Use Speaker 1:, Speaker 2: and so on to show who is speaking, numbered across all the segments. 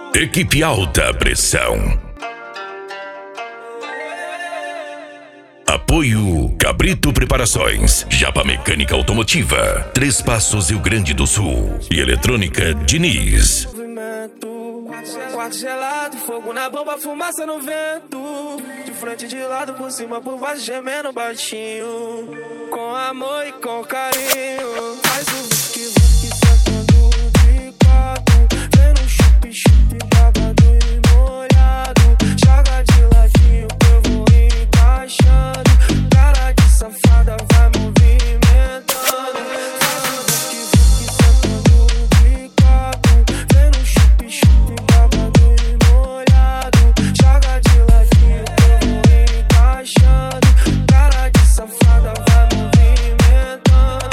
Speaker 1: Equipe Alta Pressão. Apoio Cabrito Preparações, Japa Mecânica Automotiva, Três Passos, Rio Grande do Sul e Eletrônica Diniz.
Speaker 2: Quarto gelado, fogo na bomba, fumaça no vento. De frente, de lado, por cima, por baixo, gemendo baixinho. Com amor e com carinho. Faz o vuki-vuki sentando de quatro. Vendo um chup-chup babado e molhado. Joga de ladinho que eu vou encaixando. Cara de safada vai movimentando. Faz o vuki-vuki sentando de quatro. Vendo um chup-chup babado e molhado. Joga de ladinho que eu vou encaixando. Cara de safada vai movimentando.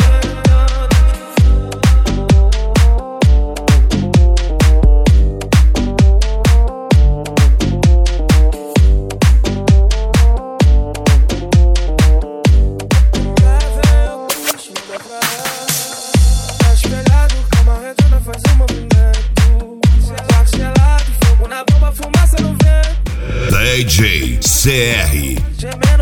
Speaker 2: Tá espelhado, cama redonda, faz um movimento. Quarto gelado, fogo na bomba, fumaça no vento.
Speaker 3: DJ CR.
Speaker 2: Gemendo